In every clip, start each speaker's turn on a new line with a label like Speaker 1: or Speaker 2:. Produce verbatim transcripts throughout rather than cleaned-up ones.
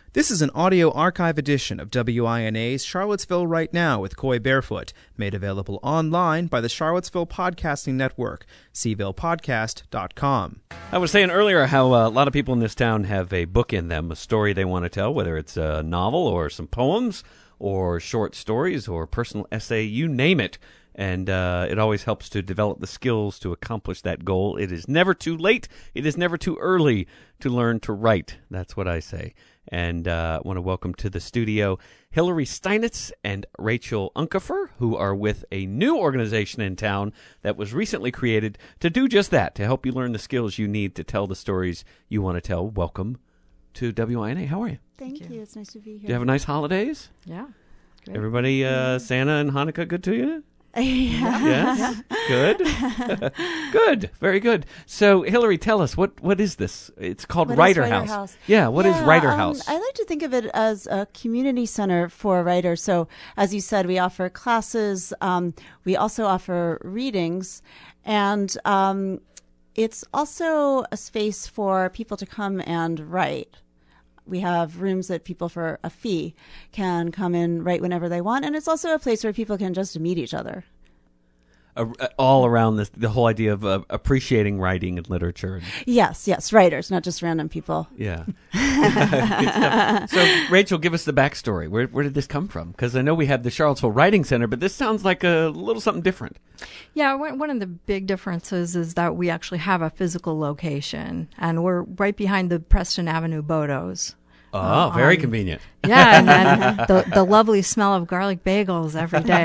Speaker 1: This is an audio archive edition of W I N A's Charlottesville Right Now with Coy Barefoot, made available online by the Charlottesville Podcasting Network, c ville podcast dot com.
Speaker 2: I was saying earlier how uh, a lot of people in this town have a book in them, a story they want to tell, whether it's a novel or some poems or short stories or personal essay, you name it. And uh, it always helps to develop the skills to accomplish that goal. It is never too late. It is never too early to learn to write. That's what I say. And uh, I want to welcome to the studio Hillary Steinitz and Rachel Unkefer, who are with a new organization in town that was recently created to do just that, to help you learn the skills you need to tell the stories you want to tell. Welcome to W I N A. How are you?
Speaker 3: Thank,
Speaker 4: Thank
Speaker 3: you.
Speaker 4: you.
Speaker 3: It's nice to be here.
Speaker 2: Do you have a nice holidays?
Speaker 4: Yeah. Great.
Speaker 2: Everybody, uh, Santa and Hanukkah good to you?
Speaker 3: yeah.
Speaker 2: Yes? Good? Good. Very good. So, Hillary, tell us, what, what is this? It's called
Speaker 3: What is
Speaker 2: Writer
Speaker 3: Writer
Speaker 2: House.
Speaker 3: House?
Speaker 2: Yeah, what is
Speaker 3: Yeah,
Speaker 2: Writer
Speaker 3: um,
Speaker 2: House?
Speaker 3: I like to think of it as a community center for writers. So, as you said, we offer classes. Um, we also offer readings. And um, it's also a space for people to come and write. We have rooms that people for a fee can come and write whenever they want. And it's also a place where people can just meet each other.
Speaker 2: Uh, all around this, the whole idea of uh, appreciating writing and literature.
Speaker 3: Yes, yes, writers, not just random people.
Speaker 2: Yeah. So, Rachel, give us the backstory. Where, where did this come from? Because I know we have the Charlottesville Writing Center, but this sounds like a little something different.
Speaker 4: Yeah, one one of the big differences is that we actually have a physical location, and we're right behind the Preston Avenue Bodos.
Speaker 2: Oh,
Speaker 4: Uh,
Speaker 2: very
Speaker 4: um,
Speaker 2: convenient.
Speaker 4: Yeah, and then the, the lovely smell of garlic bagels every day.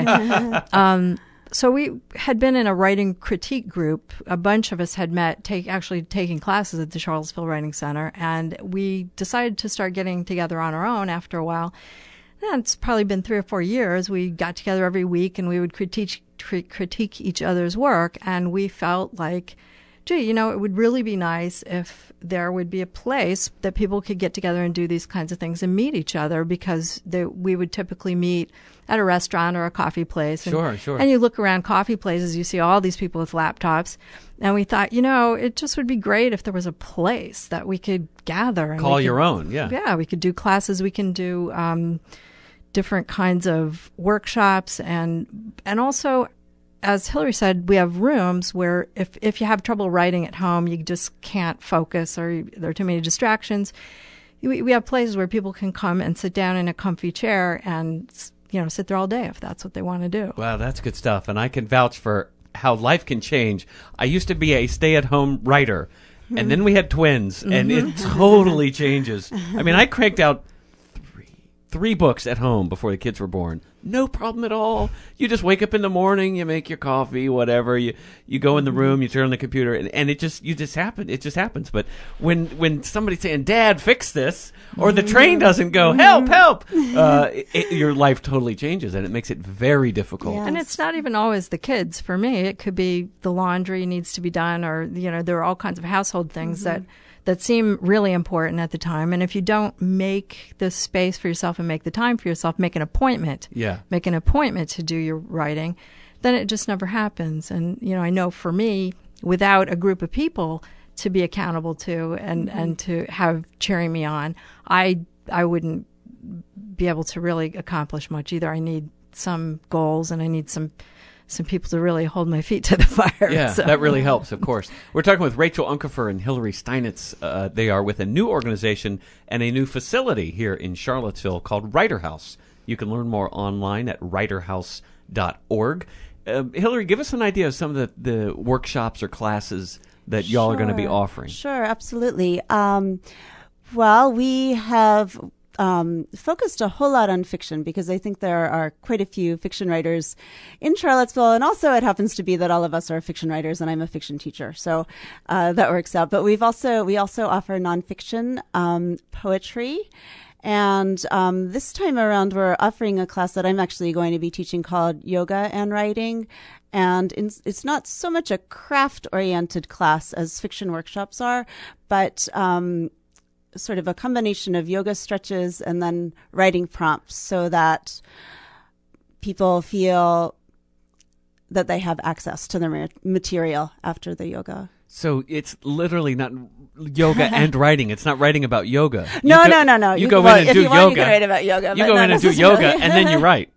Speaker 4: Um, so we had been in a writing critique group. A bunch of us had met, take, actually taking classes at the Charlottesville Writing Center, and we decided to start getting together on our own after a while. And it's probably been three or four years. We got together every week, and we would critique critique each other's work, and we felt like, gee, you know, it would really be nice if there would be a place that people could get together and do these kinds of things and meet each other, because they, we would typically meet at a restaurant or a coffee place. And,
Speaker 2: Sure, sure.
Speaker 4: And you look around coffee places, you see all these people with laptops. And we thought, you know, it just would be great if there was a place that we could gather. And
Speaker 2: Call
Speaker 4: we
Speaker 2: your
Speaker 4: could,
Speaker 2: own, yeah.
Speaker 4: Yeah, we could do classes. We can do um, different kinds of workshops. And and also, as Hillary said, we have rooms where if, if you have trouble writing at home, you just can't focus or you, there are too many distractions. We, we have places where people can come and sit down in a comfy chair and, you know, sit there all day if that's what they want to do.
Speaker 2: Wow, that's good stuff. And I can vouch for how life can change. I used to be a stay-at-home writer, and then we had twins, and it totally changes. I mean, I cranked out three, three books at home before the kids were born. No problem at all. You just wake up in the morning, you make your coffee, whatever. You you go in the room, you turn on the computer, and, and it just you just happen. It just happens. But when when somebody's saying, "Dad, fix this," or the train doesn't go, "Help, help," uh, it, it, your life totally changes, and it makes it very difficult.
Speaker 3: Yeah.
Speaker 4: And it's not even always the kids. For me, it could be the laundry needs to be done, or, you know, there are all kinds of household things that, that seem really important at the time. And if you don't make the space for yourself and make the time for yourself, make an appointment,
Speaker 2: Yeah.
Speaker 4: make an appointment to do your writing, then it just never happens. And, you know, I know for me, without a group of people to be accountable to and,
Speaker 3: Mm-hmm.
Speaker 4: and to have cheering me on, I I wouldn't be able to really accomplish much either. I need some goals and I need some some people to really hold my feet to the fire.
Speaker 2: Yeah,
Speaker 4: so.
Speaker 2: that really helps, of course. We're talking with Rachel Unkefer and Hillary Steinitz. Uh, they are with a new organization and a new facility here in Charlottesville called Writer House. You can learn more online at writer house dot org. Uh, Hillary, give us an idea of some of the, the workshops or classes that y'all are going to be
Speaker 3: Sure.
Speaker 2: offering.
Speaker 3: Sure, absolutely. Um, well, we have um, focused a whole lot on fiction because I think there are quite a few fiction writers in Charlottesville. And also it happens to be that all of us are fiction writers and I'm a fiction teacher. So uh, that works out. But we've also, we also offer nonfiction, um, poetry. And um, this time around, we're offering a class that I'm actually going to be teaching called Yoga and Writing. And it's not so much a craft-oriented class as fiction workshops are, but um, sort of a combination of yoga stretches and then writing prompts so that people feel that they have access to their material after the yoga.
Speaker 2: So it's literally not yoga and writing. It's not writing about yoga.
Speaker 3: No,
Speaker 2: you
Speaker 3: no, no, no.
Speaker 2: You,
Speaker 3: you
Speaker 2: go
Speaker 3: well,
Speaker 2: in and
Speaker 3: if
Speaker 2: do
Speaker 3: you
Speaker 2: yoga.
Speaker 3: Want, you can write about yoga.
Speaker 2: You go in and do yoga, and then you write.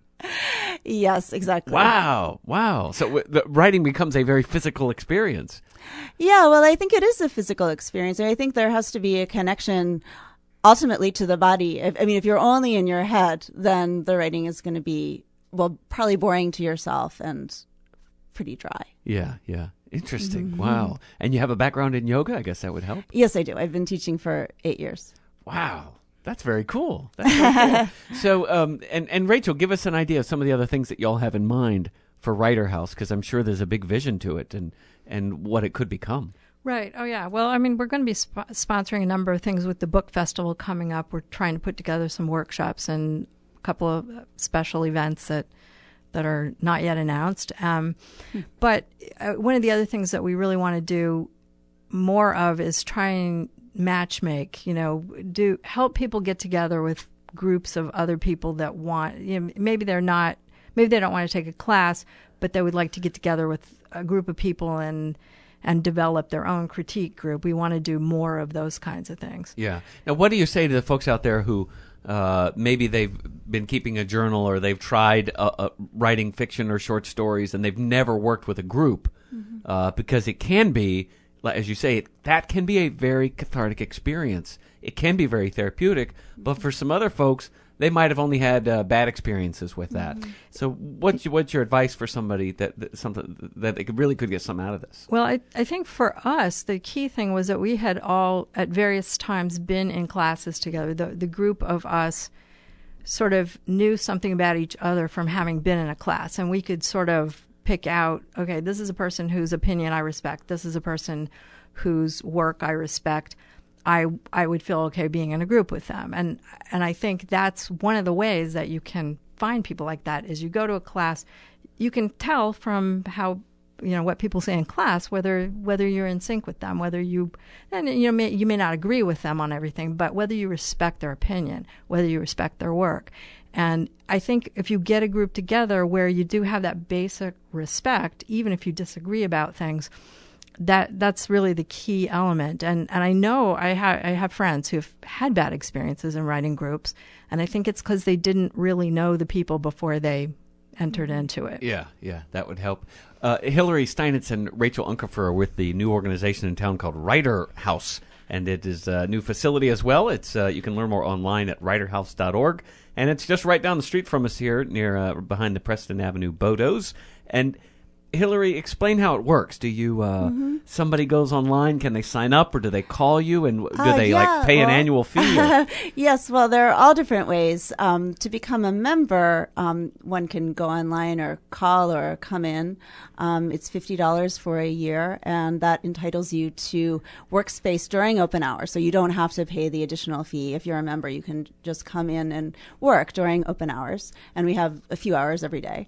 Speaker 3: Yes, exactly.
Speaker 2: Wow, wow. So w- the writing becomes a very physical experience.
Speaker 3: Yeah, well, I think it is a physical experience, and I think there has to be a connection ultimately to the body. I mean, if you're only in your head, then the writing is going to be, well, probably boring to yourself and pretty dry.
Speaker 2: Yeah, yeah. Interesting.
Speaker 3: Mm-hmm.
Speaker 2: Wow. And you have a background in yoga? I guess that would help.
Speaker 3: Yes, I do. I've been teaching for eight years.
Speaker 2: Wow. That's very cool. That's very cool. So, um, and, and Rachel, give us an idea of some of the other things that y'all have in mind for Writer House, because I'm sure there's a big vision to it and, and what it could become.
Speaker 4: Right. Oh, yeah. Well, I mean, we're going to be sp- sponsoring a number of things with the book festival coming up. We're trying to put together some workshops and a couple of special events that that are not yet announced. Um, hmm. But uh, one of the other things that we really want to do more of is try and match make, you know, do help people get together with groups of other people that want, you know, maybe they're not, maybe they don't want to take a class, but they would like to get together with a group of people and and develop their own critique group. We want to do more of those kinds of things.
Speaker 2: Yeah. Now, what do you say to the folks out there who uh, maybe they've been keeping a journal or they've tried uh, uh, writing fiction or short stories and they've never worked with a group? Mm-hmm. uh, because it can be, as you say, it, that can be a very cathartic experience. It can be very therapeutic, but for some other folks, they might have only had uh, bad experiences with that. Mm-hmm. So what's your, what's your advice for somebody that, that something that they could really could get something out of this?
Speaker 4: Well, I, I think for us, the key thing was that we had all at various times been in classes together. The, the group of us sort of knew something about each other from having been in a class, and we could sort of pick out, okay, this is a person whose opinion I respect. This is a person whose work I respect. I I would feel okay being in a group with them. And and I think that's one of the ways that you can find people like that is you go to a class, you can tell from how, you know, what people say in class, whether whether you're in sync with them, whether you, and you know, may, you may not agree with them on everything, but whether you respect their opinion, whether you respect their work. And I think if you get a group together where you do have that basic respect, even if you disagree about things, that that's really the key element. And and I know I have I have friends who've had bad experiences in writing groups, and I think it's because they didn't really know the people before they entered into it.
Speaker 2: Yeah, yeah, that would help. Uh, Hillary Steinitz and Rachel Unkefer are with the new organization in town called Writer House, and it is a new facility as well. It's uh, you can learn more online at writer house dot org, and it's just right down the street from us here, near uh, behind the Preston Avenue Bodos. And Hillary, explain how it works. Do you, uh, mm-hmm. somebody goes online, can they sign up, or do they call you, and do uh, they,
Speaker 3: yeah,
Speaker 2: like, pay
Speaker 3: well,
Speaker 2: an annual fee?
Speaker 3: Yes, well, there are all different ways. Um, to become a member, um, one can go online or call or come in. Um, it's fifty dollars for a year, and that entitles you to workspace during open hours, so you don't have to pay the additional fee. If you're a member, you can just come in and work during open hours, and we have a few hours every day.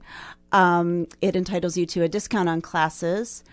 Speaker 3: Um, it entitles you to a discount on classes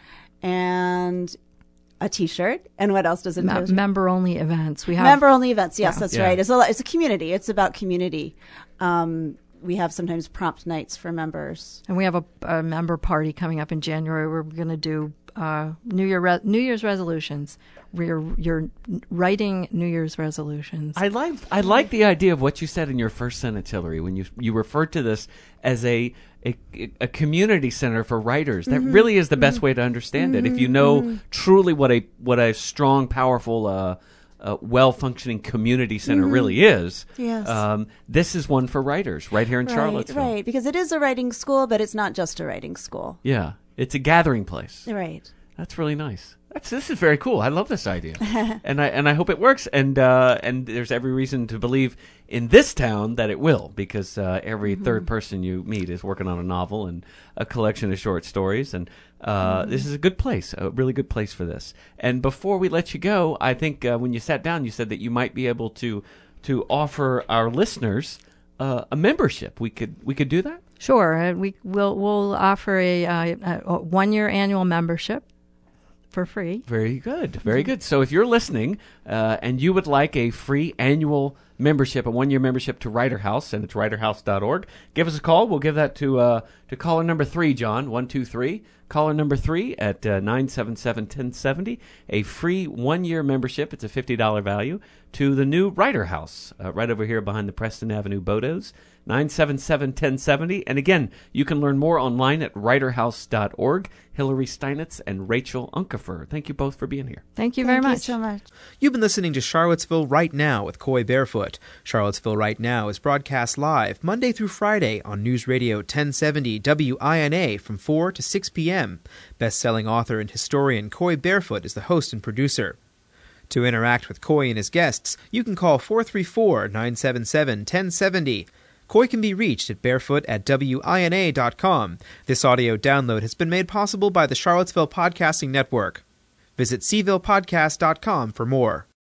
Speaker 3: and a T-shirt. And what else does it entitle?
Speaker 4: Member-only events. We have
Speaker 3: member-only events. Yes,
Speaker 4: yeah.
Speaker 3: that's
Speaker 2: yeah.
Speaker 3: right. It's a it's a community. It's about community. Um, we have sometimes prompt nights for members,
Speaker 4: and we have a, a member party coming up in January where we're going to do uh, New Year re- New Year's resolutions. You're, you're writing New Year's resolutions.
Speaker 2: I like I like the idea of what you said in your first sentence, Hillary, when you you referred to this as a a, a community center for writers. That mm-hmm. really is the best mm-hmm. way to understand mm-hmm. it. If you know mm-hmm. truly what a what a strong, powerful, uh, uh, well-functioning community center mm-hmm. really is,
Speaker 3: yes.
Speaker 2: um, this is one for writers right here in
Speaker 3: right,
Speaker 2: Charlottesville.
Speaker 3: Right, because it is a writing school, but it's not just a writing school.
Speaker 2: Yeah, it's a gathering place.
Speaker 3: Right.
Speaker 2: That's really nice. That's this is very cool. I love this idea, and I and I hope it works. And uh, and there's every reason to believe in this town that it will, because uh, every mm-hmm. third person you meet is working on a novel and a collection of short stories. And uh, mm-hmm. this is a good place, a really good place for this. And before we let you go, I think uh, when you sat down, you said that you might be able to to offer our listeners uh, a membership. We could we could do that.
Speaker 4: Sure, uh, we will we'll offer a, uh, a one year annual membership for free.
Speaker 2: Very good. Very good. So if you're listening uh, and you would like a free annual membership, a one-year membership to Writer House, and it's writer house dot org. Give us a call. We'll give that to uh, to caller number three, John, one two three. Caller number three at uh, nine seven seven, one oh seven oh. A free one-year membership. It's a fifty dollars value to the new Writer House, uh, right over here behind the Preston Avenue Bodos. nine seven seven, one oh seven oh. And again, you can learn more online at writer house dot org. Hillary Steinitz and Rachel Unkefer, thank you both for being here.
Speaker 4: Thank you very much.
Speaker 3: Thank you so much.
Speaker 1: You've been listening to Charlottesville Right Now with Coy Barefoot. Charlottesville Right Now is broadcast live Monday through Friday on News Radio ten seventy W I N A from four to six p.m. Best-selling author and historian Coy Barefoot is the host and producer. To interact with Coy and his guests, you can call four three four, nine seven seven, one oh seven oh. Coy can be reached at barefoot at W I N A dot com. This audio download has been made possible by the Charlottesville Podcasting Network. Visit seville podcast dot com for more.